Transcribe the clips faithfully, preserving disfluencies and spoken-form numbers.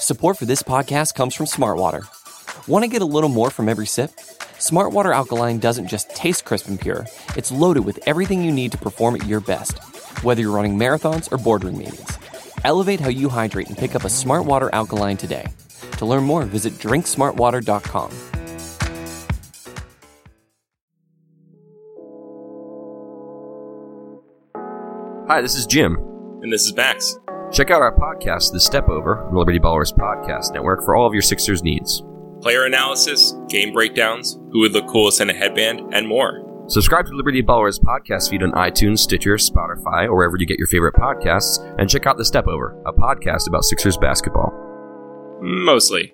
Support for this podcast comes from Smartwater. Want to get a little more from every sip? Smartwater Alkaline doesn't just taste crisp and pure, it's loaded with everything you need to perform at your best, whether you're running marathons or boardroom meetings. Elevate how you hydrate and pick up a Smartwater Alkaline today. To learn more, visit drink smartwater dot com. Hi, this is Jim. And this is Max. Check out our podcast, The Step Over, the Liberty Ballers Podcast Network, for all of your Sixers needs. Player analysis, game breakdowns, who would look coolest in a headband, and more. Subscribe to Liberty Ballers podcast feed on iTunes, Stitcher, Spotify, or wherever you get your favorite podcasts, and check out The Step Over, a podcast about Sixers basketball. Mostly.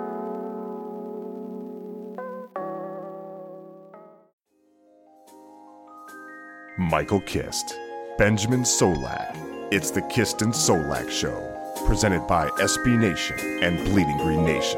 Michael Kist, Benjamin Solak. It's the Kist and Solak Show, presented by S B Nation and Bleeding Green Nation.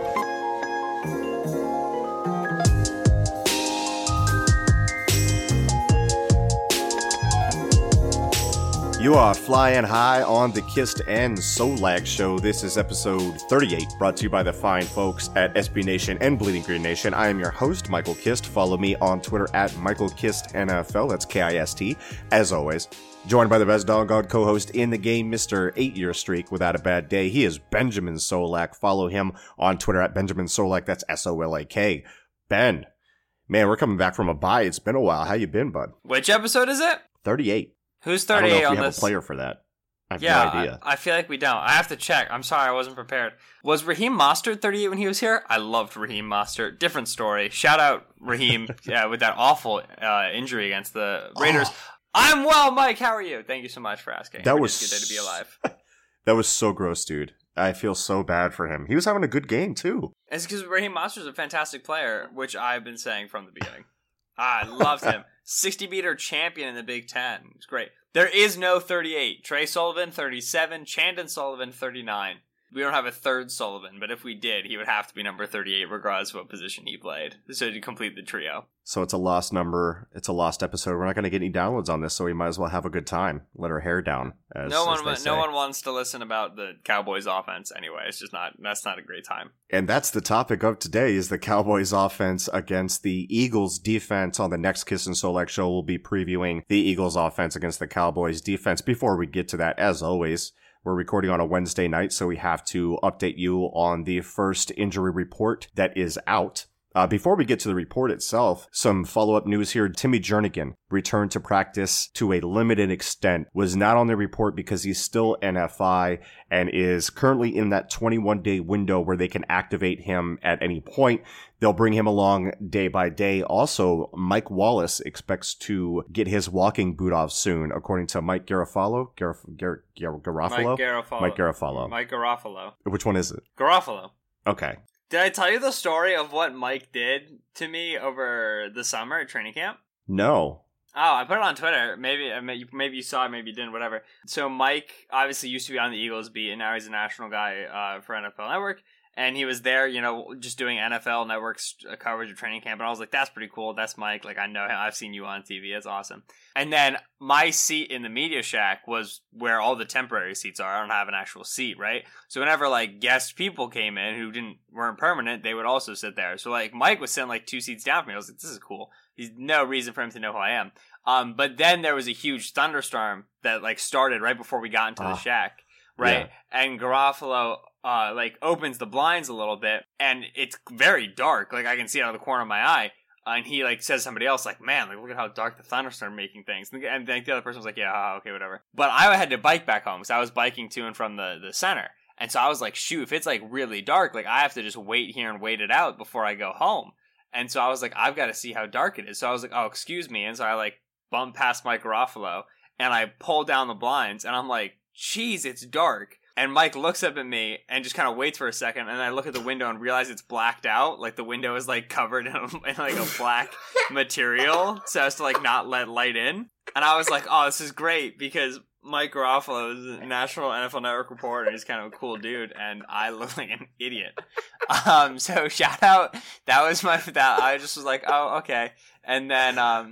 You are flying high on the Kist and Solak Show. This is episode thirty-eight, brought to you by the fine folks at S B Nation and Bleeding Green Nation. I am your host, Michael Kist. Follow me on Twitter at Michael Kist N F L. That's K I S T, as always. Joined by the best doggone co-host in the game, Mister eight-year streak without a bad day. He is Benjamin Solak. Follow him on Twitter at Benjamin Solak. That's S O L A K. Ben, man, we're coming back from a bye. It's been a while. How you been, bud? Which episode is it? thirty-eight. Who's I don't know thirty-eight if we on have this? a player for that. I have yeah, no idea. I, I feel like we don't. I have to check. I'm sorry, I wasn't prepared. Was Raheem Mostert thirty-eight when he was here? I loved Raheem Mostert. Different story. Shout out Raheem yeah, with that awful uh, injury against the Raiders. Oh. I'm well, Mike. How are you? Thank you so much for asking. That We're was just good to be alive. That was so gross, dude. I feel so bad for him. He was having a good game too. It's because Raheem Mostert's a fantastic player, which I've been saying from the beginning. I loved him. sixty beater champion in the Big Ten. It's great. There is no thirty-eight. Trey Sullivan, thirty-seven. Chandon Sullivan, thirty-nine. We don't have a third Sullivan, but if we did, he would have to be number thirty-eight regardless of what position he played. So to complete the trio. So it's a lost number. It's a lost episode. We're not going to get any downloads on this, so we might as well have a good time. Let our hair down. As, no as one, they say. no one wants to listen about the Cowboys' offense anyway. It's just not. That's not a great time. And that's the topic of today: is the Cowboys' offense against the Eagles' defense. On the next Kiss and Solak show, we'll be previewing the Eagles' offense against the Cowboys' defense. Before we get to that, as always, we're recording on a Wednesday night, so we have to update you on the first injury report that is out. Uh, before we get to the report itself, some follow-up news here. Timmy Jernigan returned to practice to a limited extent, was not on the report because he's still N F I and is currently in that twenty-one day window where they can activate him at any point. They'll bring him along day by day. Also, Mike Wallace expects to get his walking boot off soon, according to Mike Garofalo. Garaf- Gar- Gar- Garofalo? Mike Garofalo. Mike Garofalo. Mike Garofalo. Which one is it? Garofalo. Okay. Did I tell you the story of what Mike did to me over the summer at training camp? No. Oh, I put it on Twitter. Maybe maybe you saw it, maybe you didn't, whatever. So Mike obviously used to be on the Eagles beat, and now he's a national guy uh, for N F L Network. And he was there, you know, just doing N F L Network's coverage of training camp. And I was like, that's pretty cool. That's Mike. Like, I know him. I've seen you on T V. That's awesome. And then my seat in the media shack was where all the temporary seats are. I don't have an actual seat, right? So whenever, like, guest people came in who didn't weren't permanent, they would also sit there. So, like, Mike was sitting, like, two seats down from me. I was like, this is cool. There's no reason for him to know who I am. Um, but then there was a huge thunderstorm that, like, started right before we got into the Ah, shack, right? yeah. And Garofalo... Uh, like opens the blinds a little bit, and it's very dark. Like I can see it out of the corner of my eye. Uh, and he like says to somebody else, like, "Man, like look at how dark the thunderstorm making things." And, and like, the other person was like, "Yeah, okay, whatever." But I had to bike back home, so I was biking to and from the the center, and so I was like, "Shoot, if it's like really dark, like I have to just wait here and wait it out before I go home." And so I was like, "I've got to see how dark it is." So I was like, "Oh, excuse me," and so I like bumped past Mike Garofalo, and I pulled down the blinds, and I'm like, "Jeez, it's dark." And Mike looks up at me and just kind of waits for a second, and I look at the window and realize it's blacked out. Like the window is like covered in, in like a black material, so as to like not let light in. And I was like, "Oh, this is great," because Mike Garofalo is a national N F L Network reporter. He's kind of a cool dude, and I look like an idiot. Um, so shout out. That was my that I just was like, "Oh, okay." And then um,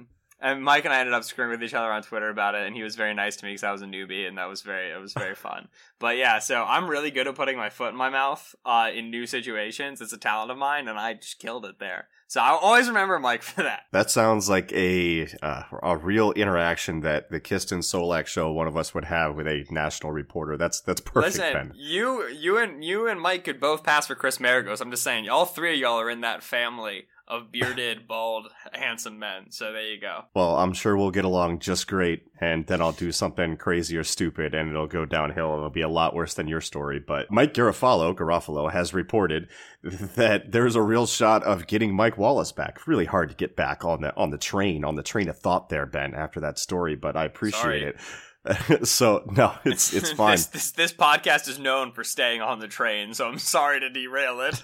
And Mike and I ended up screwing with each other on Twitter about it, and he was very nice to me because I was a newbie, and that was very, it was very fun. But yeah, so I'm really good at putting my foot in my mouth uh, in new situations. It's a talent of mine, and I just killed it there. So I'll always remember Mike for that. That sounds like a uh, a real interaction that the Kist and Solak show one of us would have with a national reporter. That's that's perfect, Listen, Ben. you you and you and Mike could both pass for Chris Maragos. I'm just saying, all three of y'all are in that family of bearded, bald, handsome men. So there you go. Well, I'm sure we'll get along just great, and then I'll do something crazy or stupid, and it'll go downhill. It'll be a lot worse than your story. But Mike Garofalo, Garofalo has reported that there's a real shot of getting Mike Wallace back. Really hard to get back on the on the train, on the train of thought there, Ben, after that story, but I appreciate Sorry. it. So no, it's it's fine. this, this this podcast is known for staying on the train, so I'm sorry to derail it.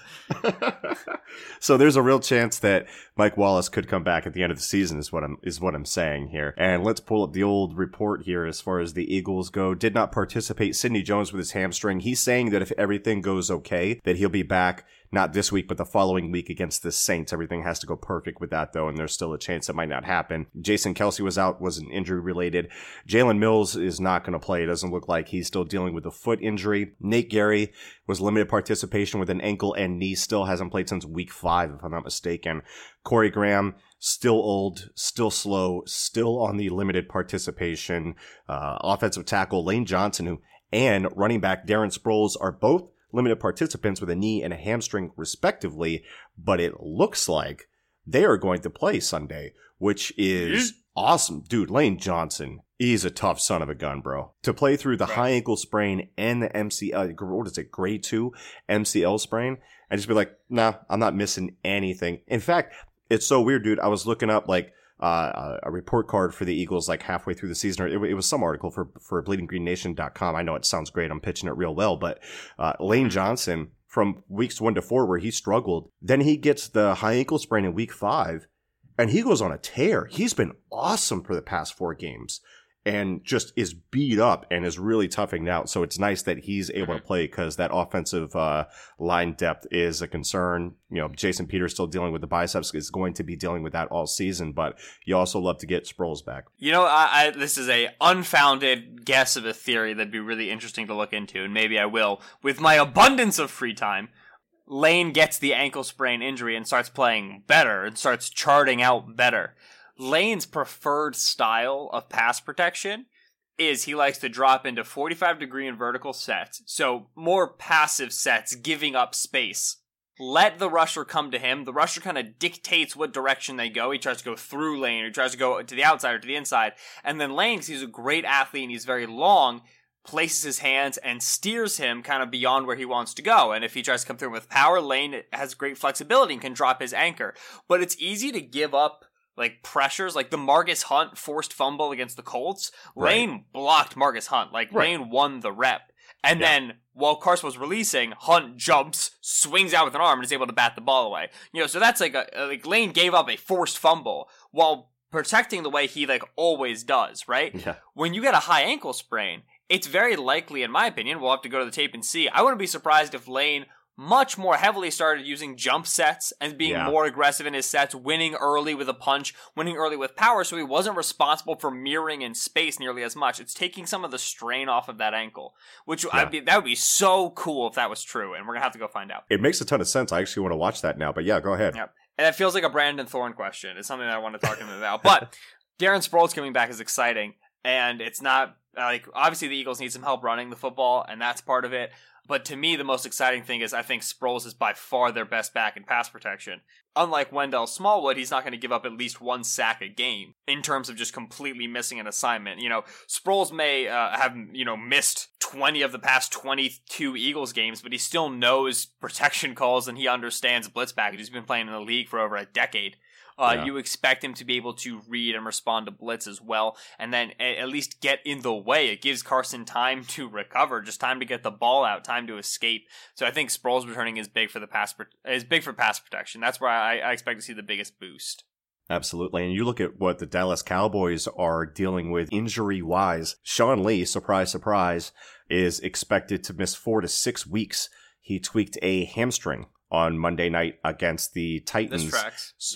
So there's a real chance that Mike Wallace could come back at the end of the season is what I'm is what I'm saying here. And let's pull up the old report here as far as the Eagles go. Did not participate. Sidney Jones with his hamstring. He's saying that if everything goes okay, that he'll be back. Not this week, but the following week against the Saints. Everything has to go perfect with that, though, and there's still a chance it might not happen. Jason Kelsey was out, was an injury related. Jalen Mills is not going to play. It doesn't look like he's still dealing with a foot injury. Nate Gary was limited participation with an ankle and knee. Still hasn't played since week five, if I'm not mistaken. Corey Graham, still old, still slow, still on the limited participation. Uh, offensive tackle Lane Johnson, who and running back Darren Sproles are both limited participants with a knee and a hamstring respectively, but it looks like they are going to play Sunday, which is awesome. Dude, Lane Johnson, he's a tough son of a gun, bro. To play through the right. high ankle sprain and the M C L, what is it, grade two M C L sprain, and just be like, nah, I'm not missing anything. In fact, it's so weird, dude. I was looking up like Uh, a report card for the Eagles like halfway through the season. It, it was some article for, for bleeding green nation dot com. I know it sounds great. I'm pitching it real well, but uh, Lane Johnson from weeks one to four where he struggled, then he gets the high ankle sprain in week five and he goes on a tear. He's been awesome for the past four games and just is beat up and is really toughing out. So it's nice that he's able to play because that offensive uh, line depth is a concern. You know, Jason Peters still dealing with the biceps, is going to be dealing with that all season, but you also love to get Sproles back. You know, I, I this is a unfounded guess of a theory that'd be really interesting to look into, and maybe I will. With my abundance of free time, Lane gets the ankle sprain injury and starts playing better and starts charting out better. Lane's preferred style of pass protection is he likes to drop into forty-five degree and vertical sets, so more passive sets, giving up space. Let the rusher come to him. The rusher kind of dictates what direction they go. He tries to go through Lane, or he tries to go to the outside or to the inside. And then Lane, because he's a great athlete and he's very long, places his hands and steers him kind of beyond where he wants to go. And if he tries to come through with power, Lane has great flexibility and can drop his anchor. But it's easy to give up like pressures, like the Margus Hunt forced fumble against the Colts. Right. Lane blocked Margus Hunt. Like Right. Lane won the rep. And Yeah. then while Carson was releasing, Hunt jumps, swings out with an arm, and is able to bat the ball away. You know, so that's like a, like Lane gave up a forced fumble while protecting the way he like always does, right? Yeah. When you get a high ankle sprain, it's very likely, in my opinion, we'll have to go to the tape and see. I wouldn't be surprised if Lane much more heavily started using jump sets and being Yeah. more aggressive in his sets, winning early with a punch, winning early with power, so he wasn't responsible for mirroring in space nearly as much. It's taking some of the strain off of that ankle, which Yeah. I'd be, that would be so cool if that was true, and we're going to have to go find out. It makes a ton of sense. I actually want to watch that now, but yeah, go ahead. Yeah. And it feels like a Brandon Thorne question. It's something that I want to talk to him about. But Darren Sproles coming back is exciting, and it's not, like, obviously the Eagles need some help running the football, and that's part of it. But to me, the most exciting thing is I think Sproles is by far their best back in pass protection. Unlike Wendell Smallwood, he's not going to give up at least one sack a game in terms of just completely missing an assignment. You know, Sproles may uh, have, you know, missed twenty of the past twenty-two Eagles games, but he still knows protection calls and he understands blitz packages. He's been playing in the league for over a decade. Uh, Yeah. You expect him to be able to read and respond to blitz as well, and then a- at least get in the way. It gives Carson time to recover, just time to get the ball out, time to escape. So I think Sproles returning is big for the pass pro- is big for pass protection. That's where I, I expect to see the biggest boost. Absolutely. And you look at what the Dallas Cowboys are dealing with injury-wise. Sean Lee, surprise, surprise, is expected to miss four to six weeks. He tweaked a hamstring on Monday night against the Titans. This tracks. So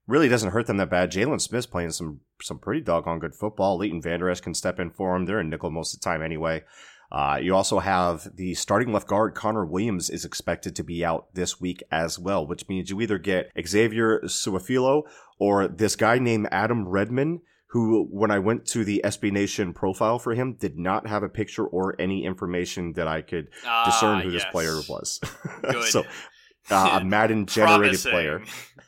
really doesn't hurt them that bad. Jalen Smith's playing some some pretty doggone good football. Leighton Vander Esch can step in for him. They're in nickel most of the time anyway. Uh, you also have the starting left guard, Connor Williams, is expected to be out this week as well, which means you either get Xavier Suafilo or this guy named Adam Redmond, who, when I went to the S B Nation profile for him, did not have a picture or any information that I could ah, discern who yes. this player was. Good. So, uh, a Madden-generated player.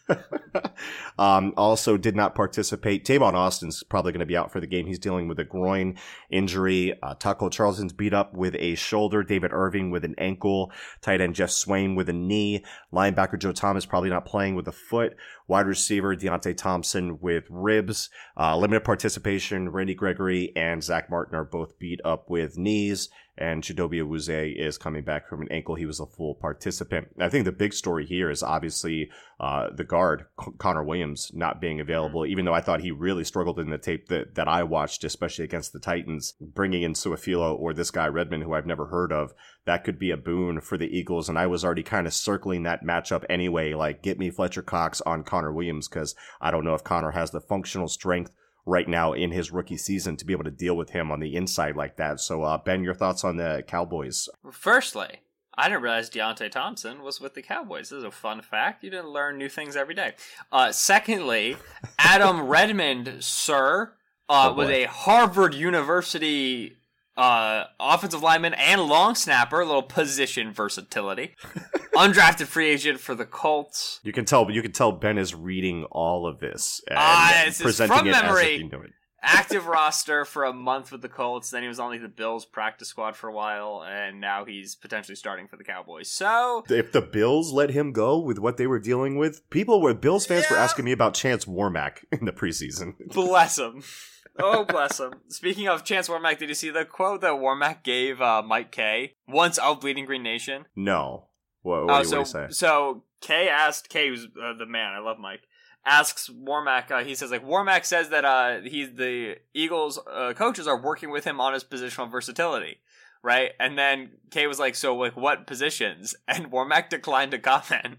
um, also did not participate. Tavon Austin's probably going to be out for the game. He's dealing with a groin injury. Uh, Taco Charlton's beat up with a shoulder. David Irving with an ankle. Tight end Jeff Swain with a knee. Linebacker Joe Thomas probably not playing with a foot. Wide receiver Deontay Thompson with ribs. Uh, limited participation. Randy Gregory and Zach Martin are both beat up with knees. And Chidobe Awuzie is coming back from an ankle. He was a full participant. I think the big story here is obviously uh, the guard, C- Connor Williams, not being available, even though I thought he really struggled in the tape that, that I watched, especially against the Titans. Bringing in Suafilo or this guy Redmond, who I've never heard of, that could be a boon for the Eagles. And I was already kind of circling that matchup anyway, like get me Fletcher Cox on Connor Williams, because I don't know if Connor has the functional strength right now in his rookie season to be able to deal with him on the inside like that. So, uh, Ben, your thoughts on the Cowboys? Firstly, I didn't realize Deontay Thompson was with the Cowboys. This is a fun fact. You didn't learn new things every day. Uh, secondly, Adam Redmond, sir, uh, oh was a Harvard University uh, offensive lineman and long snapper, a little position versatility. Undrafted free agent for the Colts. You can tell. You can tell Ben is reading all of this and uh, presenting from it memory. as if he knew it. Active roster for a month with the Colts. Then he was on like the Bills practice squad for a while, and now he's potentially starting for the Cowboys. So, if the Bills let him go with what they were dealing with, people were Bills fans yeah. were asking me about Chance Warmack in the preseason. Bless him. Oh, bless him. Speaking of Chance Warmack, did you see the quote that Warmack gave uh, Mike Kay once of Bleeding Green Nation? No. What, what, uh, what so, do you say? So Kay asked, Kay who's uh, the man, I love Mike, asks Warmack, uh, he says, like, Warmack says that uh, he's the Eagles uh, coaches are working with him on his positional versatility, right? And then Kay was like, so, like, what positions? And Warmack declined to comment.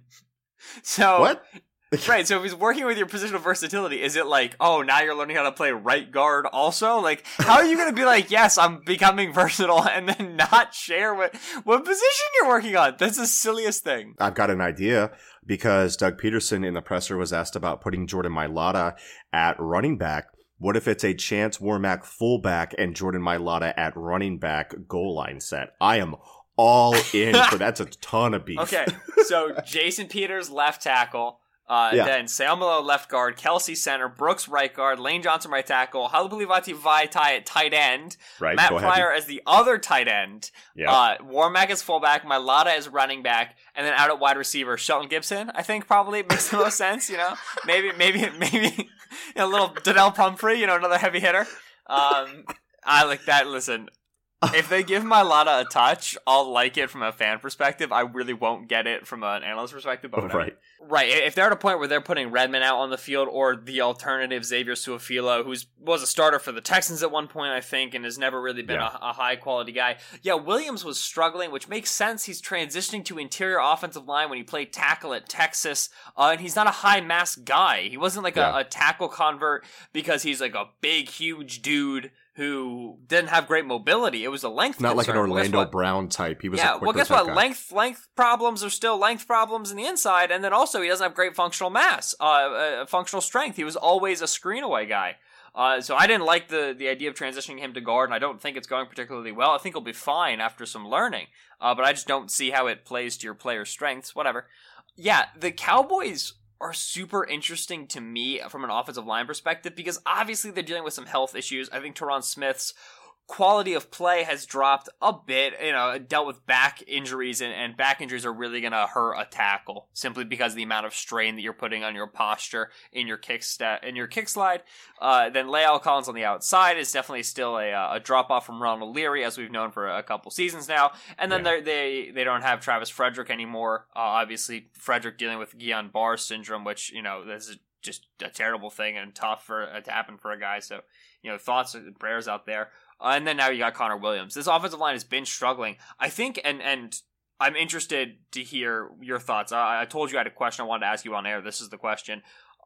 So, what? Right, so if he's working with your positional versatility, is it like, oh, now you're learning how to play right guard also? Like, how are you going to be like, yes, I'm becoming versatile, and then not share what, what position you're working on? That's the silliest thing. I've got an idea, because Doug Peterson in the presser was asked about putting Jordan Mailata at running back. What if it's a Chance Warmack fullback and Jordan Mailata at running back goal line set? I am all in for that's a ton of beef. Okay, so Jason Peters, left tackle. Uh, yeah. Then Sam Malone, left guard, Kelsey center, Brooks right guard, Lane Johnson right tackle, Halapoulivaati Vaitai at tight end, right, Matt Pryor as the other tight end, yeah. uh, Warmack as fullback, Mailata as running back, and then out at wide receiver, Shelton Gibson. I think probably makes the most sense. You know, maybe maybe maybe you know, a little Donnell Pumphrey, you know, another heavy hitter. Um, I like that. Listen. If they give Mailata a touch, I'll like it from a fan perspective. I really won't get it from an analyst perspective. But whatever. Right. Right. If they're at a point where they're putting Redmond out on the field, or the alternative Xavier Suafilo, who was a starter for the Texans at one point, I think, and has never really been yeah. a, a high-quality guy. Yeah, Williams was struggling, which makes sense. He's transitioning to interior offensive line when he played tackle at Texas, uh, and he's not a high-mass guy. He wasn't like yeah. a, a tackle convert because he's like a big, huge dude who didn't have great mobility. It was a length Not concern. like an Orlando well, Brown type. He was yeah, a quicker well, guess type what? guy. Length length problems are still length problems in the inside, and then also he doesn't have great functional mass, uh, uh, functional strength. He was always a screen away guy. Uh, so I didn't like the, the idea of transitioning him to guard, and I don't think it's going particularly well. I think he'll be fine after some learning, uh, but I just don't see how it plays to your player's strengths, whatever. Yeah, the Cowboys are super interesting to me from an offensive line perspective, because obviously they're dealing with some health issues. I think Teron Smith's quality of play has dropped a bit, you know, dealt with back injuries, and, and back injuries are really going to hurt a tackle simply because of the amount of strain that you're putting on your posture in your kick stat, in your kick slide. Uh, then La'el Collins on the outside is definitely still a, a drop off from Ronald Leary, as we've known for a couple seasons now. And then yeah. they they don't have Travis Frederick anymore. Uh, obviously, Frederick dealing with Guillain-Barré syndrome, which, you know, this is just a terrible thing and tough for uh, to happen for a guy. So, you know, thoughts and prayers out there. Uh, and then now you got Connor Williams. This offensive line has been struggling, I think, and and I'm interested to hear your thoughts. I, I told you I had a question I wanted to ask you on air. This is the question.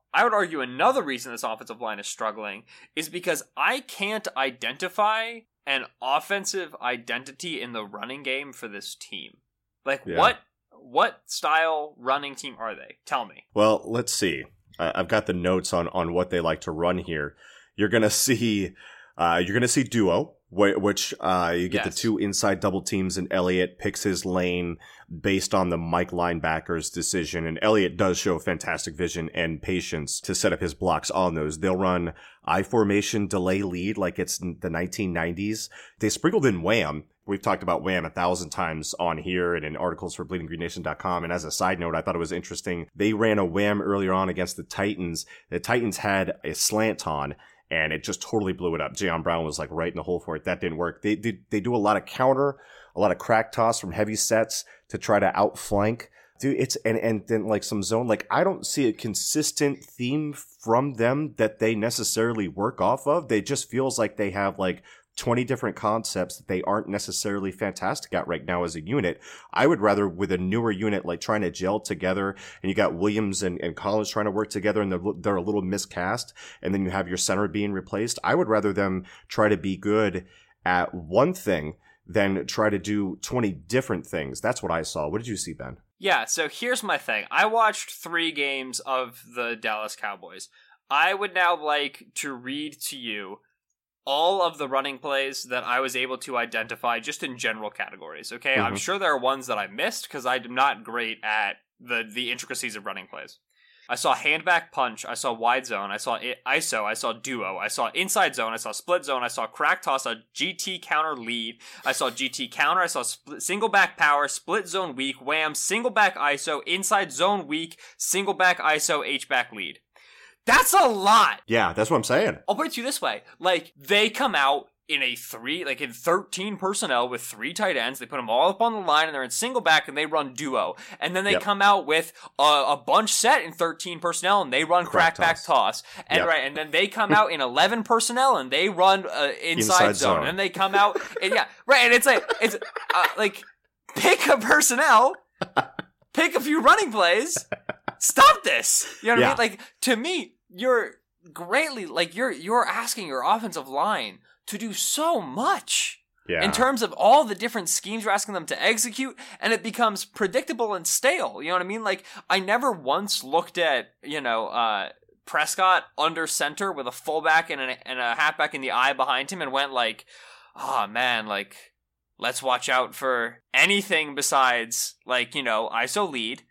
I would argue another reason this offensive line is struggling is because I can't identify an offensive identity in the running game for this team. Like, yeah. what what style running team are they? Tell me. Well, let's see. Uh, I've got the notes on, on what they like to run here. You're gonna see, uh, you're gonna see duo, wh- which uh, you get yes. the two inside double teams, and Elliott picks his lane based on the Mike linebacker's decision. And Elliott does show fantastic vision and patience to set up his blocks on those. They'll run I formation, delay lead like it's the nineteen nineties. They sprinkled in wham. We've talked about wham a thousand times on here and in articles for bleeding green nation dot com. And as a side note, I thought it was interesting. They ran a wham earlier on against the Titans. The Titans had a slant on, and it just totally blew it up. Jayon Brown was like right in the hole for it. That didn't work. They, they, they do a lot of counter, a lot of crack toss from heavy sets to try to outflank. Dude, it's, and, and then like some zone, like I don't see a consistent theme from them that they necessarily work off of. They just feels like they have like twenty different concepts that they aren't necessarily fantastic at right now as a unit. I would rather with a newer unit, like trying to gel together, and you got Williams and, and Collins trying to work together, and they're, they're a little miscast, and then you have your center being replaced. I would rather them try to be good at one thing than try to do twenty different things. That's what I saw. What did you see, Ben? Yeah, so here's my thing. I watched three games of the Dallas Cowboys. I would now like to read to you all of the running plays that I was able to identify just in general categories, okay? Mm-hmm. I'm sure there are ones that I missed because I'm not great at the, the intricacies of running plays. I saw handback punch, I saw wide zone, I saw I S O, I saw duo, I saw inside zone, I saw split zone, I saw crack toss, a G T counter lead, I saw G T counter, I saw split, single back power, split zone weak, wham, single back I S O, inside zone weak, single back I S O, H-back lead. That's a lot. Yeah, that's what I'm saying. I'll put it to you this way. Like, they come out in a three, like in thirteen personnel with three tight ends. They put them all up on the line and they're in single back and they run duo. And then they yep. come out with a, a bunch set in thirteen personnel and they run crack, crack back toss. And yep. right, and then they come out in eleven personnel and they run uh, inside, inside zone. zone. And they come out, and yeah, right. And it's like, it's uh, like, pick a personnel, pick a few running plays, stop this. You know what yeah. I mean? Like, to me, you're greatly, like, you're, you're asking your offensive line to do so much yeah. in terms of all the different schemes you're asking them to execute, and it becomes predictable and stale. You know what I mean? Like, I never once looked at, you know, uh, Prescott under center with a fullback and, an, and a halfback in the eye behind him and went like, oh man, like, let's watch out for anything besides, like, you know, I S O lead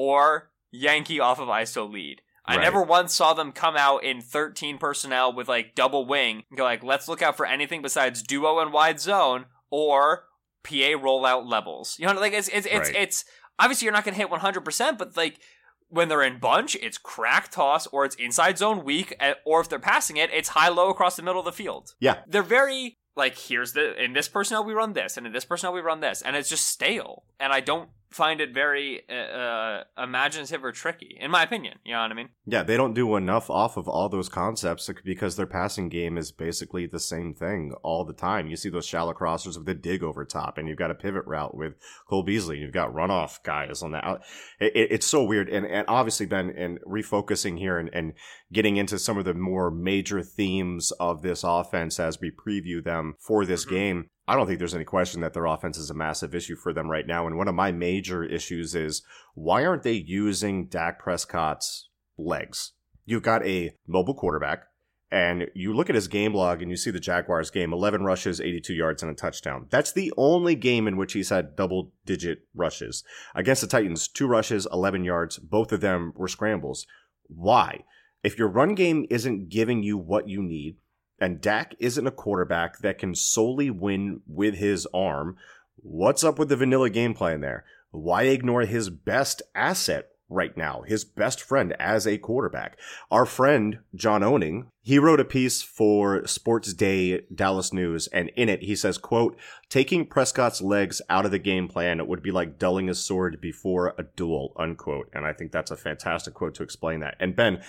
or Yankee off of I S O lead. I right. never once saw them come out in thirteen personnel with like double wing and go like, let's look out for anything besides duo and wide zone or P A rollout levels. You know, like it's it's it's, right. it's obviously you're not going to hit one hundred percent, but like when they're in bunch, it's crack toss or it's inside zone weak, or if they're passing it, it's high low across the middle of the field. Yeah, they're very like, here's the in this personnel we run this, and in this personnel we run this, and it's just stale, and I don't find it very uh, imaginative or tricky, in my opinion. You know what I mean? Yeah, they don't do enough off of all those concepts because their passing game is basically the same thing all the time. You see those shallow crossers with the dig over top, and you've got a pivot route with Cole Beasley. You've got runoff guys on the out. It, it, it's so weird, and, and obviously, Ben, and refocusing here and, and getting into some of the more major themes of this offense as we preview them for this mm-hmm. game. I don't think there's any question that their offense is a massive issue for them right now. And one of my major issues is, why aren't they using Dak Prescott's legs? You've got a mobile quarterback, and you look at his game log and you see the Jaguars game, eleven rushes, eighty-two yards, and a touchdown. That's the only game in which he's had double-digit rushes. Against the Titans, two rushes, eleven yards. Both of them were scrambles. Why? If your run game isn't giving you what you need, and Dak isn't a quarterback that can solely win with his arm, what's up with the vanilla game plan there? Why ignore his best asset right now, his best friend as a quarterback? Our friend, John Owning, he wrote a piece for Sports Day Dallas News, and in it he says, quote, taking Prescott's legs out of the game plan would be like dulling a sword before a duel, unquote. And I think that's a fantastic quote to explain that. And Ben,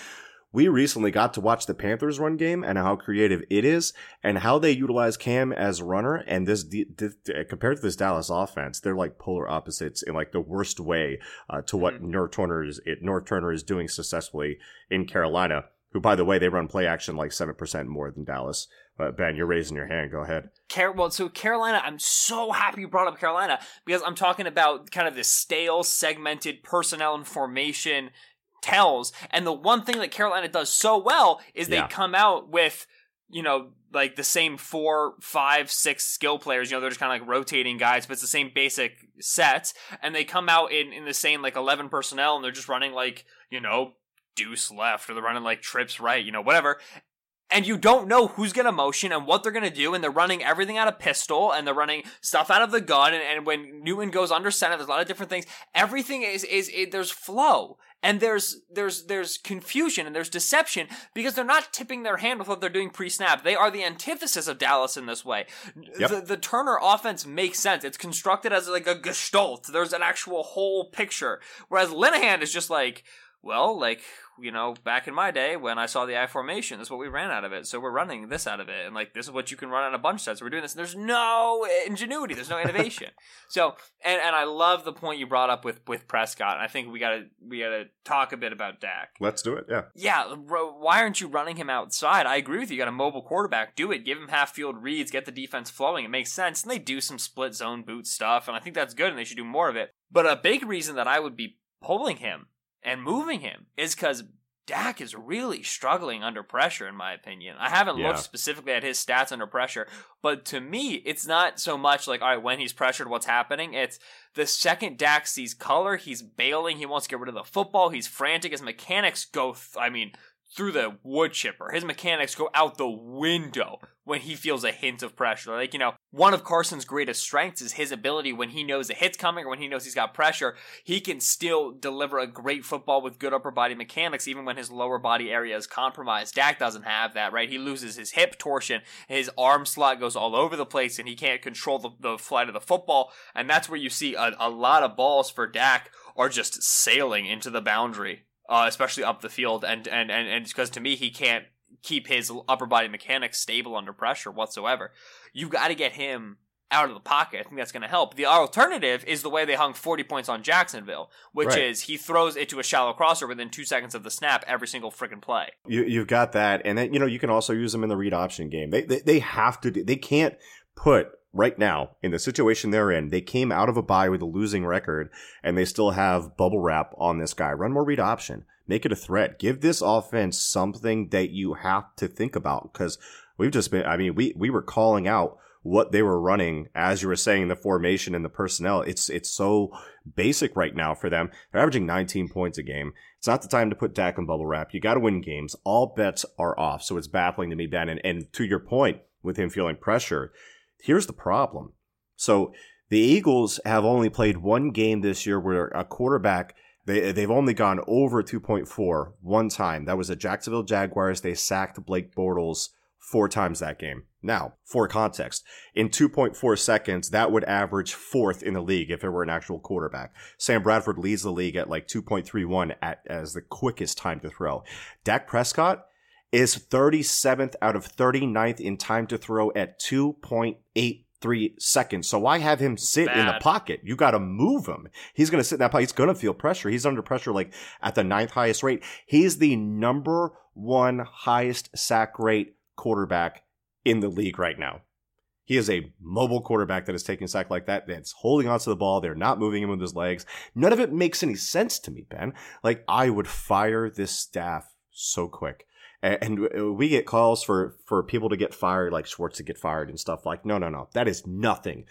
we recently got to watch the Panthers run game and how creative it is and how they utilize Cam as a runner. And this, this compared to this Dallas offense, they're like polar opposites in like the worst way uh, to what mm-hmm. North Turner is, it, North Turner is doing successfully in Carolina, who, by the way, they run play action like seven percent more than Dallas. But Ben, you're raising your hand. Go ahead. Car- well, so Carolina, I'm so happy you brought up Carolina because I'm talking about kind of this stale, segmented personnel and formation tells. And the one thing that Carolina does so well is they yeah. come out with, you know, like the same four, five, six skill players. You know, they're just kind of like rotating guys, but it's the same basic sets. And they come out in, in the same like eleven personnel and they're just running like, you know, deuce left or they're running like trips right, you know, whatever. And you don't know who's going to motion and what they're going to do. And they're running everything out of pistol and they're running stuff out of the gun. And, and when Newton goes under center, there's a lot of different things. Everything is, is, is there's flow and there's, there's, there's confusion and there's deception because they're not tipping their hand with what they're doing pre-snap. They are the antithesis of Dallas in this way. Yep. The, the Turner offense makes sense. It's constructed as like a gestalt. There's an actual whole picture. Whereas Linehan is just like, well, like, you know, back in my day when I saw the I formation, that's what we ran out of it. So we're running this out of it. And like, this is what you can run on a bunch set. So we're doing this. And there's no ingenuity. There's no innovation. so, and, and I love the point you brought up with, with Prescott. And I think we gotta, we gotta talk a bit about Dak. Let's do it. Yeah. Yeah. Why aren't you running him outside? I agree with you. You got a mobile quarterback. Do it. Give him half field reads. Get the defense flowing. It makes sense. And they do some split zone boot stuff. And I think that's good. And they should do more of it. But a big reason that I would be pulling him and moving him is because Dak is really struggling under pressure, in my opinion. I haven't yeah. looked specifically at his stats under pressure, but to me, it's not so much like, all right, when he's pressured, what's happening? It's the second Dak sees color, he's bailing, he wants to get rid of the football, he's frantic, his mechanics go, th- I mean, through the wood chipper. His mechanics go out the window when he feels a hint of pressure. Like, you know, one of Carson's greatest strengths is his ability when he knows a hit's coming or when he knows he's got pressure, he can still deliver a great football with good upper body mechanics even when his lower body area is compromised. Dak doesn't have that, right? He loses his hip torsion, his arm slot goes all over the place, and he can't control the, the flight of the football, and that's where you see a, a lot of balls for Dak are just sailing into the boundary. Uh, especially up the field, and and and and because to me he can't keep his upper body mechanics stable under pressure whatsoever. You've got to get him out of the pocket. I think that's going to help. The alternative is the way they hung forty points on Jacksonville, which right. is he throws it to a shallow crosser within two seconds of the snap every single freaking play. You you've got that, and then you know you can also use them in the read option game. They they, they have to. Do, they can't put. Right now, in the situation they're in, they came out of a bye with a losing record, and they still have bubble wrap on this guy. Run more read option. Make it a threat. Give this offense something that you have to think about, because we've just been, I mean, we, we were calling out what they were running, as you were saying, the formation and the personnel. It's it's so basic right now for them. They're averaging nineteen points a game. It's not the time to put Dak in bubble wrap. You got to win games. All bets are off, so it's baffling to me, Ben. And, and to your point, with him feeling pressure, here's the problem. So the Eagles have only played one game this year where a quarterback, they, they've only gone over two point four one time. That was the Jacksonville Jaguars. They sacked Blake Bortles four times that game. Now, for context, in two point four seconds, that would average fourth in the league if it were an actual quarterback. Sam Bradford leads the league at like two point three one at as the quickest time to throw. Dak Prescott is thirty-seventh out of thirty-ninth in time to throw at two point eight three seconds. So why have him sit Bad. in the pocket? You got to move him. He's going to sit in that pocket. He's going to feel pressure. He's under pressure like at the ninth highest rate. He's the number one highest sack rate quarterback in the league right now. He is a mobile quarterback that is taking a sack like that, that's holding onto the ball. They're not moving him with his legs. None of it makes any sense to me, Ben. Like, I would fire this staff so quick. And we get calls for, for people to get fired, like Schwartz to get fired and stuff. Like, no, no, no. That is nothing,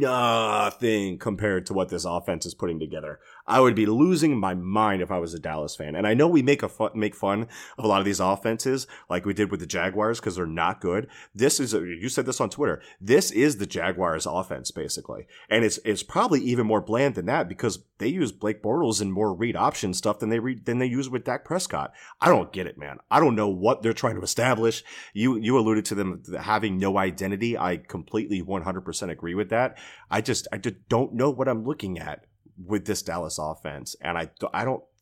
nothing compared to what this offense is putting together. I would be losing my mind if I was a Dallas fan. And I know we make a fun, make fun of a lot of these offenses, like we did with the Jaguars, because they're not good. This is, a, you said this on Twitter, this is the Jaguars offense, basically. And it's it's probably even more bland than that, because they use Blake Bortles and more read option stuff than they read, than they use with Dak Prescott. I don't get it, man. I don't know what they're trying to establish. You you alluded to them having no identity. I completely one hundred percent agree with that. I just I just don't know what I'm looking at with this Dallas offense, and I I don't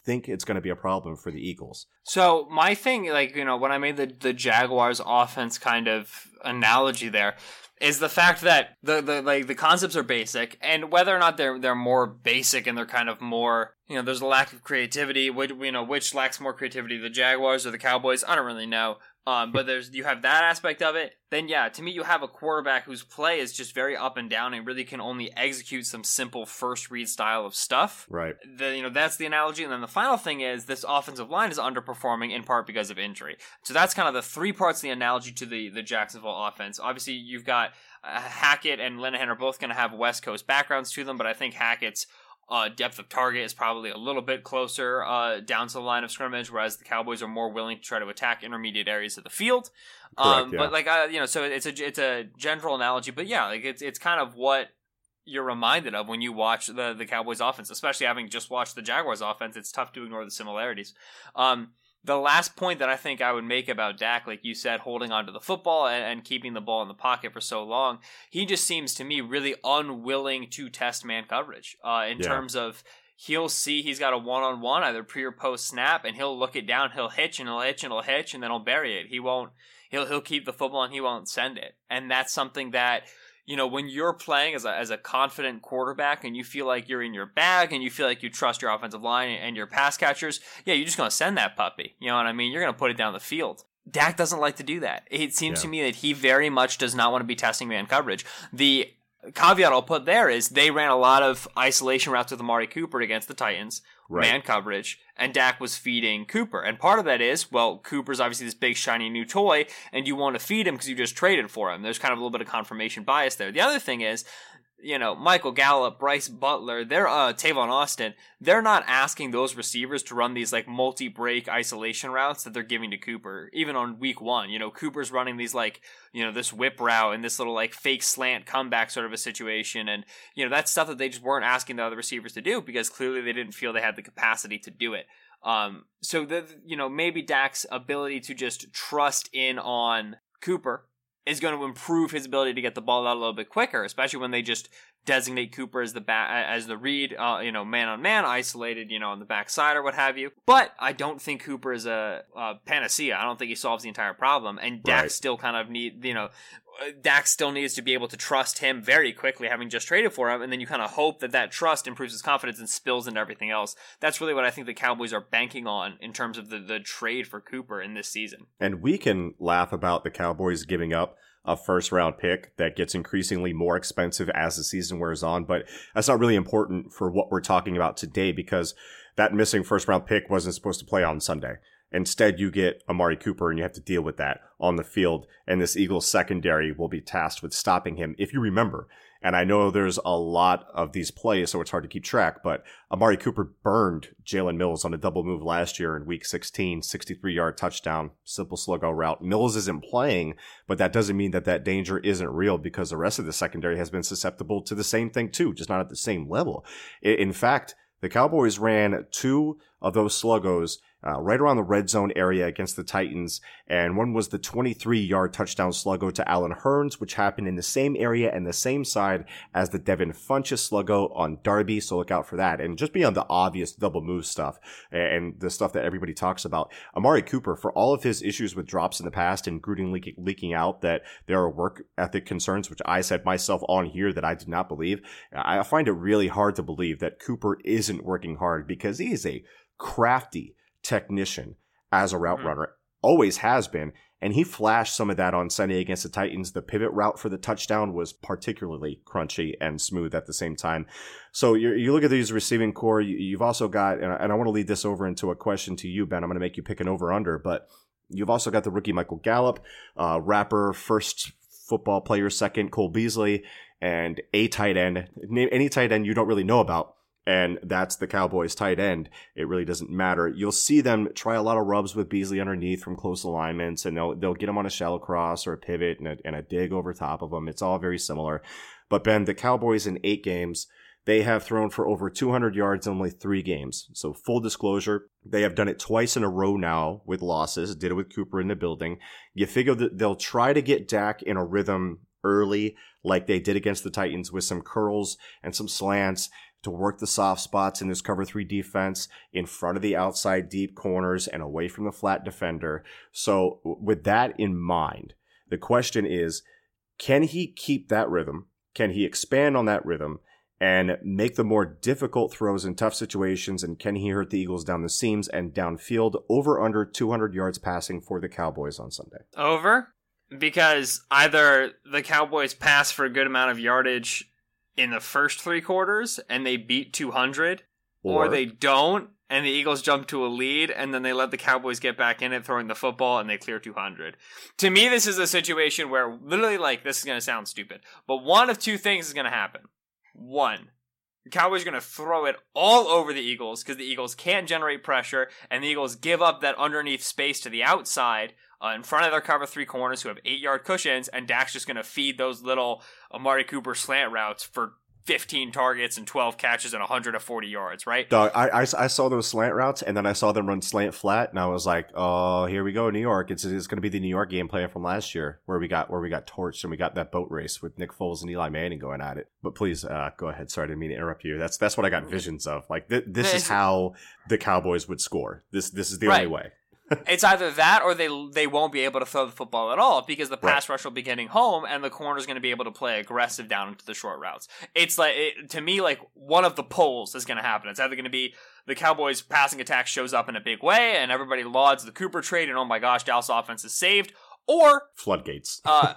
think it's going to be a problem for the Eagles. So my thing, like, you know, when I made the, the Jaguars offense kind of analogy there, is the fact that the, the like the concepts are basic, and whether or not they're they're more basic and they're kind of more, you know, there's a lack of creativity. Which, you know, which lacks more creativity, the Jaguars or the Cowboys? I don't really know. Um, but there's you have that aspect of it. Then yeah, to me, you have a quarterback whose play is just very up and down and really can only execute some simple first read style of stuff. Right. The, you know, that's the analogy. And then the final thing is this offensive line is underperforming in part because of injury. So that's kind of the three parts of the analogy to the the Jacksonville offense. Obviously, you've got uh, Hackett and Linehan are both going to have West Coast backgrounds to them, but I think Hackett's Uh, depth of target is probably a little bit closer uh, down to the line of scrimmage, whereas the Cowboys are more willing to try to attack intermediate areas of the field. Um, Correct, yeah. But like I, you know, so it's a it's a general analogy, but yeah, like it's it's kind of what you're reminded of when you watch the the Cowboys offense, especially having just watched the Jaguars offense. It's tough to ignore the similarities. Um, The last point that I think I would make about Dak, like you said, holding onto the football and, and keeping the ball in the pocket for so long, he just seems to me really unwilling to test man coverage uh, in Yeah. terms of he'll see he's got a one-on-one either pre or post snap, and he'll look it down, he'll hitch and he'll hitch and he'll hitch, and then he'll bury it. He won't. He'll he'll keep the football and he won't send it, and that's something that, you know, when you're playing as a as a confident quarterback and you feel like you're in your bag and you feel like you trust your offensive line and your pass catchers, yeah, you're just going to send that puppy. You know what I mean? You're going to put it down the field. Dak doesn't like to do that. It seems Yeah. to me that he very much does not want to be testing man coverage. The caveat I'll put there is they ran a lot of isolation routes with Amari Cooper against the Titans, Right. man coverage, and Dak was feeding Cooper. And part of that is, well, Cooper's obviously this big shiny new toy, and you want to feed him because you just traded for him. There's kind of a little bit of confirmation bias there. The other thing is, you know, Michael Gallup, Bryce Butler, they're uh, Tavon Austin. They're not asking those receivers to run these like multi-break isolation routes that they're giving to Cooper, even on week one. You know, Cooper's running these like, you know, this whip route and this little like fake slant comeback sort of a situation, and you know that's stuff that they just weren't asking the other receivers to do because clearly they didn't feel they had the capacity to do it. Um, so the you know maybe Dak's ability to just trust in on Cooper is going to improve his ability to get the ball out a little bit quicker, especially when they just designate Cooper as the ba- as the read, uh, you know, man on man, isolated, you know, on the backside or what have you. But I don't think Cooper is a, a panacea. I don't think he solves the entire problem, and Dak Right. still kind of need, you know, Dak still needs to be able to trust him very quickly, having just traded for him, and then you kind of hope that that trust improves his confidence and spills into everything else. That's really what I think the Cowboys are banking on in terms of the, the trade for Cooper in this season. And we can laugh about the Cowboys giving up a first round pick that gets increasingly more expensive as the season wears on, but that's not really important for what we're talking about today because that missing first round pick wasn't supposed to play on Sunday. Instead, you get Amari Cooper and you have to deal with that on the field, and this Eagles secondary will be tasked with stopping him. If you remember, and I know there's a lot of these plays, so it's hard to keep track, but Amari Cooper burned Jalen Mills on a double move last year in week sixteen, sixty-three-yard touchdown, simple slow-go route. Mills isn't playing, but that doesn't mean that that danger isn't real because the rest of the secondary has been susceptible to the same thing too, just not at the same level. In fact, the Cowboys ran two of those sluggos Uh, right around the red zone area against the Titans, and one was the twenty-three-yard touchdown sluggo to Allen Hurns, which happened in the same area and the same side as the Devin Funchess sluggo on Darby, so look out for that. And just beyond the obvious double move stuff and the stuff that everybody talks about, Amari Cooper, for all of his issues with drops in the past and Gruden leak- leaking out that there are work ethic concerns, which I said myself on here that I did not believe, I find it really hard to believe that Cooper isn't working hard because he is a crafty technician as a route mm-hmm. runner, always has been, and he flashed some of that on Sunday against the Titans. The pivot route for the touchdown was particularly crunchy and smooth at the same time. So you you look at these receiving core, you, you've also got, and I, and I want to lead this over into a question to you, Ben. I'm going to make you pick an over-under, but you've also got the rookie Michael Gallup, uh, rapper, first football player, second Cole Beasley, and a tight end, any tight end you don't really know about. And that's the Cowboys tight end. It really doesn't matter. You'll see them try a lot of rubs with Beasley underneath from close alignments, and they'll they'll get him on a shallow cross or a pivot and a, and a dig over top of him. It's all very similar. But Ben, the Cowboys in eight games, they have thrown for over two hundred yards in only three games. So full disclosure, they have done it twice in a row now with losses. Did it with Cooper in the building. You figure that they'll try to get Dak in a rhythm early, like they did against the Titans with some curls and some slants. to work the soft spots in this cover three defense in front of the outside deep corners and away from the flat defender. So with that in mind, the question is, can he keep that rhythm? Can he expand on that rhythm and make the more difficult throws in tough situations? And can he hurt the Eagles down the seams and downfield? Over under two hundred yards passing for the Cowboys on Sunday. Over? Because either the Cowboys pass for a good amount of yardage in the first three quarters and they beat two hundred, or, or they don't and the Eagles jump to a lead and then they let the Cowboys get back in it throwing the football and they clear two hundred. To me, this is a situation where literally, like, this is going to sound stupid, but one of two things is going to happen. One, the Cowboys are going to throw it all over the Eagles because the Eagles can't generate pressure and the Eagles give up that underneath space to the outside uh, in front of their cover three corners who have eight-yard cushions, and Dak's just going to feed those little Amari Cooper slant routes for fifteen targets and twelve catches and one hundred forty yards, right? Dog, I, I, I saw those slant routes, and then I saw them run slant flat, and I was like, oh, here we go, New York. It's it's going to be the New York game plan from last year, where we got where we got torched, and we got that boat race with Nick Foles and Eli Manning going at it. But please, uh, go ahead. Sorry, I didn't mean to interrupt you. That's that's what I got visions of. Like, th- this is how the Cowboys would score. This this is the right. only way. It's either that or they they won't be able to throw the football at all because the pass right. rush will be getting home and the corner's going to be able to play aggressive down into the short routes. It's like, it, to me, like one of the poles is going to happen. It's either going to be the Cowboys' passing attack shows up in a big way and everybody lauds the Cooper trade and oh my gosh, Dallas offense is saved. Or floodgates. uh,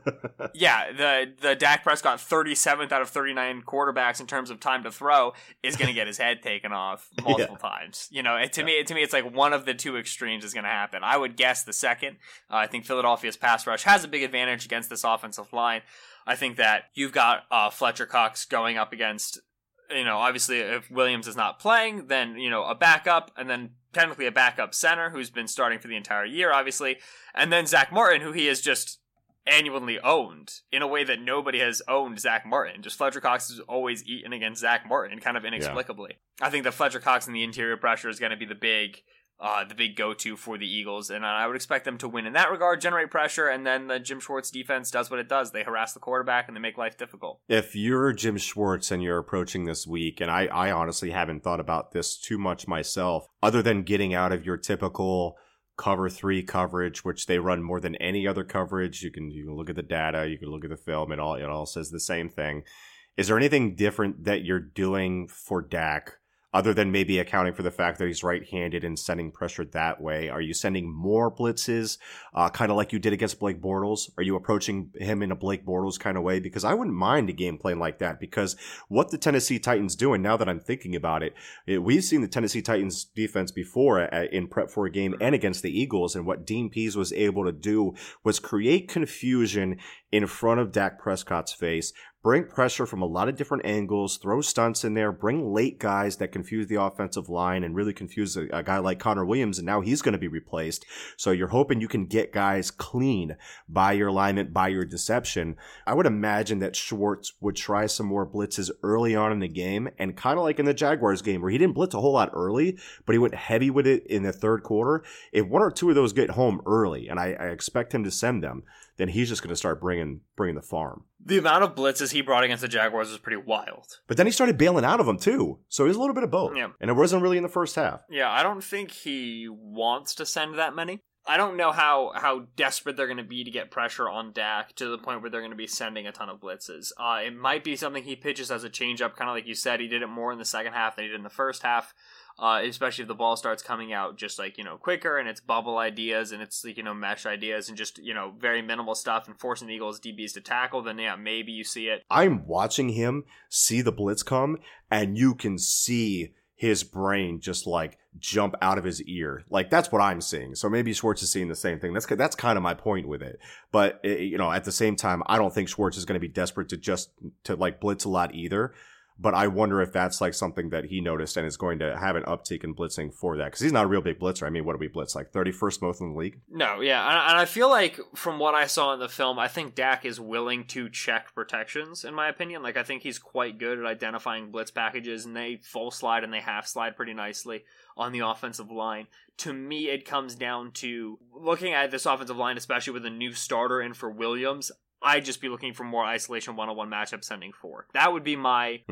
yeah, the the Dak Prescott thirty-seventh out of thirty-nine quarterbacks in terms of time to throw is going to get his head taken off multiple yeah. times. You know, it, to yeah. me, to me, it's like one of the two extremes is going to happen. I would guess the second. Uh, I think Philadelphia's pass rush has a big advantage against this offensive line. I think that you've got uh, Fletcher Cox going up against, you know, obviously if Williams is not playing, then, you know, a backup, and then technically a backup center who's been starting for the entire year, obviously, and then Zach Martin, who he has just annually owned in a way that nobody has owned Zach Martin. Just Fletcher Cox is always eaten against Zach Martin, kind of inexplicably. Yeah. I think that Fletcher Cox and the interior pressure is going to be the big Uh, the big go-to for the Eagles, and I would expect them to win in that regard, generate pressure, and then the Jim Schwartz defense does what it does. They harass the quarterback, and they make life difficult. If you're Jim Schwartz and you're approaching this week, and I, I honestly haven't thought about this too much myself, other than getting out of your typical cover three coverage, which they run more than any other coverage. You can, you can look at the data, you can look at the film, it all, it all says the same thing. Is there anything different that you're doing for Dak other than maybe accounting for the fact that he's right-handed and sending pressure that way? Are you sending more blitzes, uh, kind of like you did against Blake Bortles? Are you approaching him in a Blake Bortles kind of way? Because I wouldn't mind a game plan like that, because what the Tennessee Titans doing, now that I'm thinking about it, it we've seen the Tennessee Titans defense before at, in prep for a game and against the Eagles, and what Dean Pease was able to do was create confusion in front of Dak Prescott's face, bring pressure from a lot of different angles, throw stunts in there, bring late guys that confuse the offensive line and really confuse a, a guy like Connor Williams, and now he's going to be replaced. So you're hoping you can get guys clean by your alignment, by your deception. I would imagine that Schwartz would try some more blitzes early on in the game, and kind of like in the Jaguars game where he didn't blitz a whole lot early, but he went heavy with it in the third quarter. If one or two of those get home early, and I, I expect him to send them, then he's just going to start bringing bringing the farm. The amount of blitzes he brought against the Jaguars was pretty wild. But then he started bailing out of them too. So it was a little bit of both. Yeah. And it wasn't really in the first half. Yeah, I don't think he wants to send that many. I don't know how, how desperate they're going to be to get pressure on Dak to the point where they're going to be sending a ton of blitzes. Uh, it might be something he pitches as a changeup, kind of like you said. He did it more in the second half than he did in the first half. Uh, especially if the ball starts coming out just like, you know, quicker, and it's bubble ideas and it's like, you know, mesh ideas and just, you know, very minimal stuff and forcing the Eagles D Bs to tackle, then yeah, maybe you see it. I'm watching him see the blitz come, and you can see his brain just like jump out of his ear. Like, that's what I'm seeing. So maybe Schwartz is seeing the same thing. That's that's kind of my point with it. But, you know, at the same time, I don't think Schwartz is going to be desperate to just to like blitz a lot either. But I wonder if that's like something that he noticed and is going to have an uptick in blitzing for that. Because he's not a real big blitzer. I mean, what do we blitz? Like thirty-first most in the league? No, yeah. And I feel like from what I saw in the film, I think Dak is willing to check protections, in my opinion. Like, I think he's quite good at identifying blitz packages, and they full slide and they half slide pretty nicely on the offensive line. To me, it comes down to looking at this offensive line, especially with a new starter in for Williams. I'd just be looking for more isolation one-on-one matchup sending four. That would be my hmm.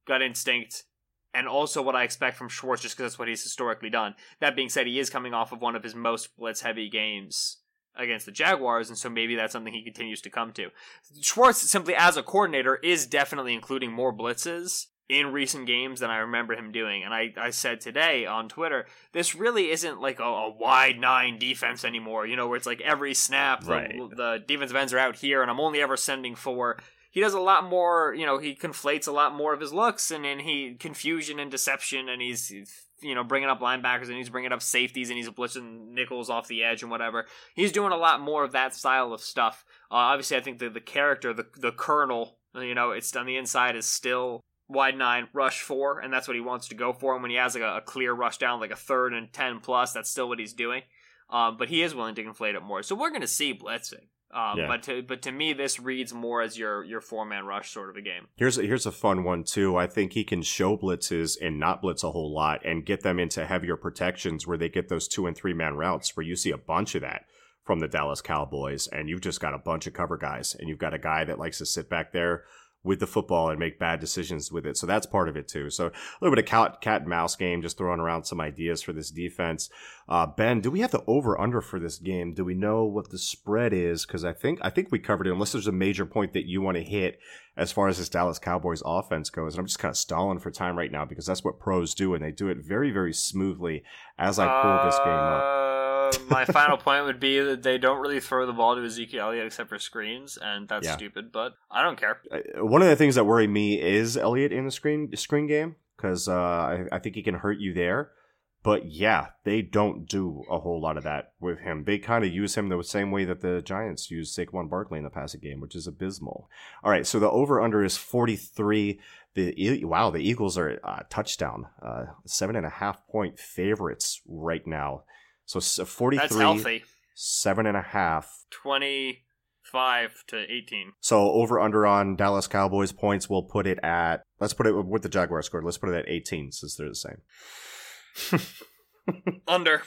gut instinct, and also what I expect from Schwartz, just because that's what he's historically done. That being said, he is coming off of one of his most blitz-heavy games against the Jaguars, and so maybe that's something he continues to come to. Schwartz, simply as a coordinator, is definitely including more blitzes in recent games than I remember him doing. And I, I said today on Twitter, this really isn't like a, a wide nine defense anymore, you know, where it's like every snap, Right. the, the defensive ends are out here, and I'm only ever sending four. He does a lot more, you know, he conflates a lot more of his looks, and then he confusion and deception, and he's, you know, bringing up linebackers, and he's bringing up safeties, and he's blitzing nickels off the edge and whatever. He's doing a lot more of that style of stuff. Uh, obviously, I think the, the character, the the kernel, you know, it's on the inside is still wide nine, rush four, and that's what he wants to go for. And when he has like a, a clear rush down, like a third and ten plus, that's still what he's doing. Um, but he is willing to conflate it more. So we're going to see blitzing. Um, Yeah. But to but to me, this reads more as your your four man rush sort of a game. Here's a, here's a fun one too. I think he can show blitzes and not blitz a whole lot and get them into heavier protections where they get those two and three man routes where you see a bunch of that from the Dallas Cowboys, and you've just got a bunch of cover guys, and you've got a guy that likes to sit back there with the football and make bad decisions with it. So that's part of it too. So a little bit of cat, cat and mouse game, just throwing around some ideas for this defense. Uh, Ben, do we have the over under for this game? Do we know what the spread is? Cause I think, I think we covered it, unless there's a major point that you want to hit as far as this Dallas Cowboys offense goes. And I'm just kind of stalling for time right now because that's what pros do. And they do it very, very smoothly as I pull this game up. Uh, my final point would be that they don't really throw the ball to Ezekiel Elliott except for screens, and that's Yeah. stupid, but I don't care. Uh, One of the things that worry me is Elliott in the screen screen game because uh, I, I think he can hurt you there. But yeah, they don't do a whole lot of that with him. They kind of use him the same way that the Giants use Saquon Barkley in the passing game, which is abysmal. All right, so the over-under is forty-three. The Wow, the Eagles are a touchdown, uh, seven and a half point favorites right now. So forty-three, That's healthy. seven and a half. twenty-five to eighteen. So over under on Dallas Cowboys points, we'll put it at, let's put it with the Jaguars scored. Let's put it at eighteen since they're the same. Under.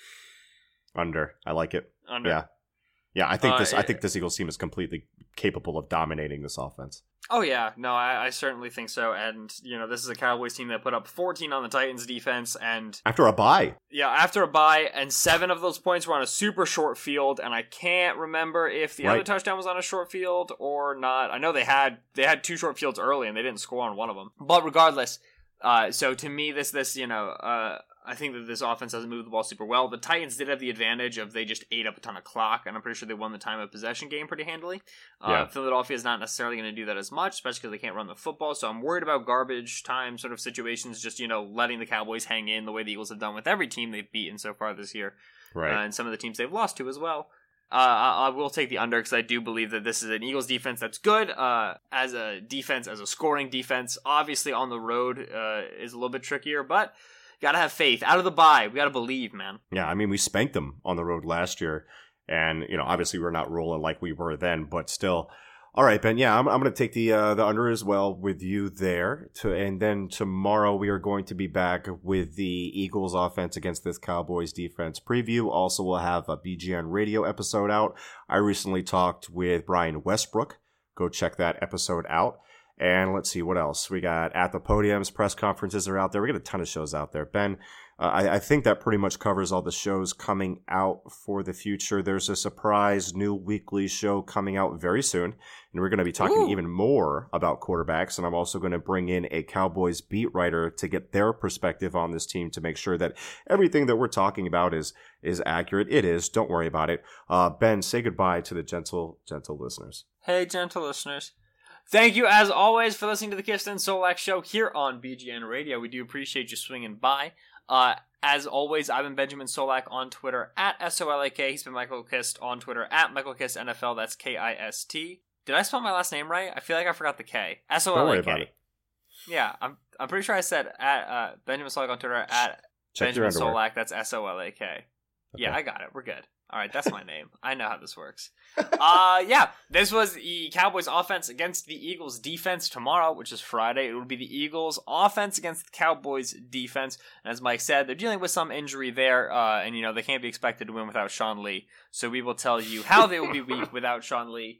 Under. I like it. Under. Yeah. Yeah, I think Uh, this I it- think this Eagles team is completely capable of dominating this offense. Oh, yeah. No, I, I certainly think so. And, you know, this is a Cowboys team that put up fourteen on the Titans defense. And, After a bye. yeah, after a bye, and seven of those points were on a super short field. And I can't remember if the Right. other touchdown was on a short field or not. I know they had they had two short fields early, and they didn't score on one of them. But regardless, uh, so to me, this, this you know, uh, I think that this offense doesn't move the ball super well. The Titans did have the advantage of they just ate up a ton of clock, and I'm pretty sure they won the time of possession game pretty handily. Uh, Yeah. Philadelphia is not necessarily going to do that as much, especially because they can't run the football. So I'm worried about garbage time sort of situations, just, you know, letting the Cowboys hang in the way the Eagles have done with every team they've beaten so far this year, Right. uh, and some of the teams they've lost to as well. Uh, I, I will take the under because I do believe that this is an Eagles defense that's good uh, as a defense, as a scoring defense. Obviously, on the road uh, is a little bit trickier, but gotta have faith. Out of the bye, we gotta believe, man. Yeah, I mean, we spanked them on the road last year. And, you know, obviously we're not rolling like we were then, but still. All right, Ben. Yeah, I'm, I'm going to take the uh, the under as well with you there. To, and then tomorrow we are going to be back with the Eagles offense against this Cowboys defense preview. Also, we'll have a B G N radio episode out. I recently talked with Brian Westbrook. Go check that episode out. And let's see what else. We got At the Podiums, press conferences are out there. We got a ton of shows out there. Ben, uh, I, I think that pretty much covers all the shows coming out for the future. There's a surprise new weekly show coming out very soon. And we're going to be talking Ooh. even more about quarterbacks. And I'm also going to bring in a Cowboys beat writer to get their perspective on this team to make sure that everything that we're talking about is is accurate. It is. Don't worry about it. Uh, Ben, say goodbye to the gentle, gentle listeners. Hey, gentle listeners. Thank you, as always, for listening to the Kist and Solak Show here on B G N Radio. We do appreciate you swinging by. Uh, as always, I've been Benjamin Solak on Twitter at S O L A K. He's been Michael Kist on Twitter at Michael Kist N F L. That's K I S T. Did I spell my last name right? I feel like I forgot the K. S O L A K. Don't worry about it. Yeah, I'm I'm pretty sure I said at uh, Benjamin Solak on Twitter at Check your Benjamin underwear. Solak. That's S O L A K. Yeah, Okay. I got it. We're good. All right, that's my name. I know how this works. Uh, yeah, this was the Cowboys offense against the Eagles defense tomorrow, which is Friday. It will be the Eagles offense against the Cowboys defense. And as Mike said, they're dealing with some injury there, uh, and, you know, they can't be expected to win without Sean Lee. So we will tell you how they will be weak without Sean Lee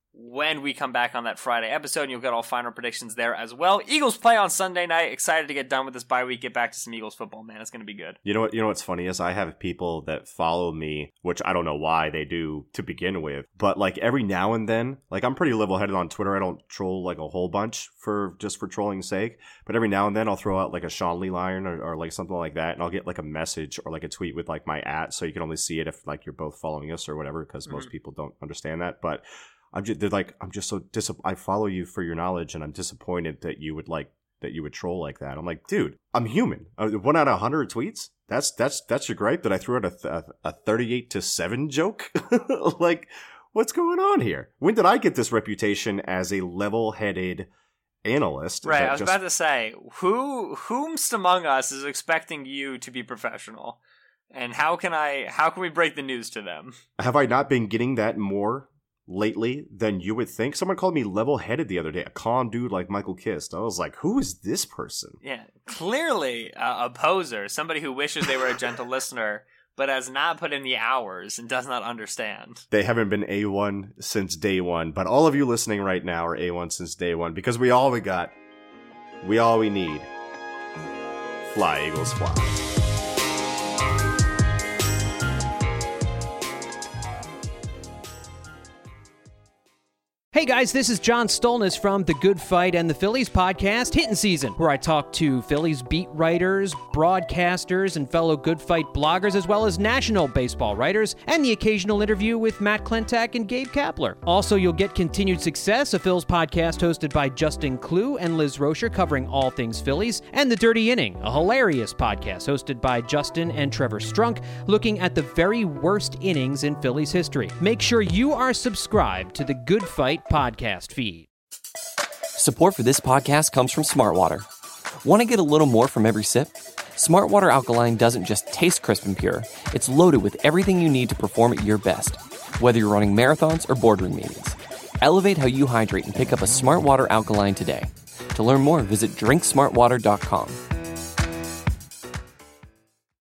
when we come back on that Friday episode, and you'll get all final predictions there as well. Eagles play on Sunday night. Excited to get done with this bye week, get back to some Eagles football, man. It's going to be good. You know what? You know what's funny is I have people that follow me, which I don't know why they do to begin with, but like every now and then, like I'm pretty level-headed on Twitter. I don't troll like a whole bunch for just for trolling's sake, but every now and then I'll throw out like a Sean Lee line or, or like something like that, and I'll get like a message or like a tweet with like my at, so you can only see it if like you're both following us or whatever, because mm-hmm. most people don't understand that, but. I'm just, they're like, I'm just so dis. I follow you for your knowledge, and I'm disappointed that you would like that you would troll like that. I'm like, dude, I'm human. Uh, one out of a hundred tweets. That's that's that's your gripe that I threw out a th- a thirty-eight to seven joke. Like, what's going on here? When did I get this reputation as a level-headed analyst? Right. I was just... about to say, who whomst among us is expecting you to be professional, and how can I? How can we break the news to them? Have I not been getting that more lately than you would think? Someone called me level-headed the other day, a calm dude like Michael Kist. I was like, who is this person? Yeah, clearly uh, a poser, somebody who wishes they were a gentle listener, but has not put in the hours and does not understand. They haven't been A one since day one, but all of you listening right now are A one since day one, because we all we got, we all we need. Fly, Eagles, fly. Hey guys, this is John Stolnis from The Good Fight and the Phillies podcast, Hittin' Season, where I talk to Phillies beat writers, broadcasters, and fellow Good Fight bloggers, as well as national baseball writers, and the occasional interview with Matt Klentak and Gabe Kapler. Also, you'll get Continued Success, a Phil's podcast hosted by Justin Klugh and Liz Rocher, covering all things Phillies, and The Dirty Inning, a hilarious podcast hosted by Justin and Trevor Strunk, looking at the very worst innings in Phillies history. Make sure you are subscribed to The Good Fight podcast feed. Support for this podcast comes from Smartwater. Want to get a little more from every sip? Smartwater Alkaline doesn't just taste crisp and pure, it's loaded with everything you need to perform at your best, whether you're running marathons or boardroom meetings. Elevate how you hydrate and pick up a Smartwater Alkaline today. To learn more, visit drink smart water dot com.